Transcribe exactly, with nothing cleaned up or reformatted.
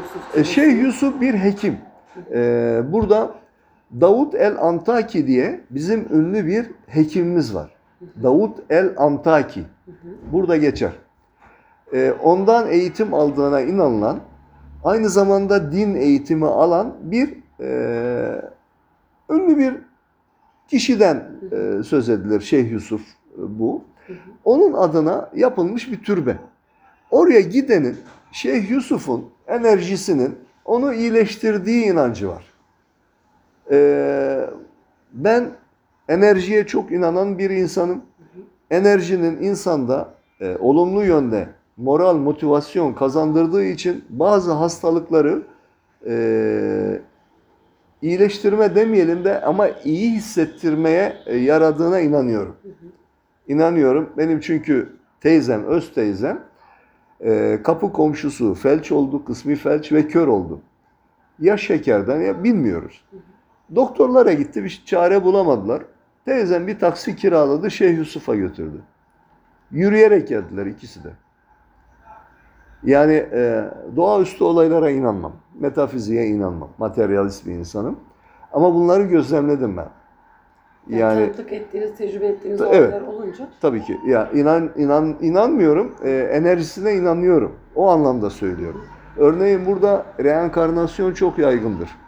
Yusuf? E, Şeyh Yusuf bir hekim. E, burada Davud el-Antaki diye bizim ünlü bir hekimimiz var. Davud el-Antaki. Burada geçer. E, ondan eğitim aldığına inanılan, aynı zamanda din eğitimi alan bir e, ünlü bir kişiden e, söz edilir. Şeyh Yusuf e, bu. Onun adına yapılmış bir türbe. Oraya gidenin Şeyh Yusuf'un enerjisinin onu iyileştirdiği inancı var. Ee, ben enerjiye çok inanan bir insanım. Enerjinin insanda e, olumlu yönde moral, motivasyon kazandırdığı için bazı hastalıkları e, iyileştirme demeyelim de ama iyi hissettirmeye e, yaradığına inanıyorum. İnanıyorum. Benim çünkü teyzem, öz teyzem e, kapı komşusu felç oldu, kısmi felç ve kör oldu. Ya şekerden ya bilmiyoruz. Doktorlara gitti, bir çare bulamadılar. Teyzem bir taksi kiraladı, Şeyh Yusuf'a götürdü. Yürüyerek geldiler ikisi de. Yani e, doğaüstü olaylara inanmam. Metafiziğe inanmam. Materyalist bir insanım. Ama bunları gözlemledim ben. Yani, Yani tanıklık ettiğiniz, tecrübe ettiğiniz evet, olaylar olunca. Tabii ki. Ya inan inan inanmıyorum. E, enerjisine inanıyorum. O anlamda söylüyorum. Örneğin burada reenkarnasyon çok yaygındır.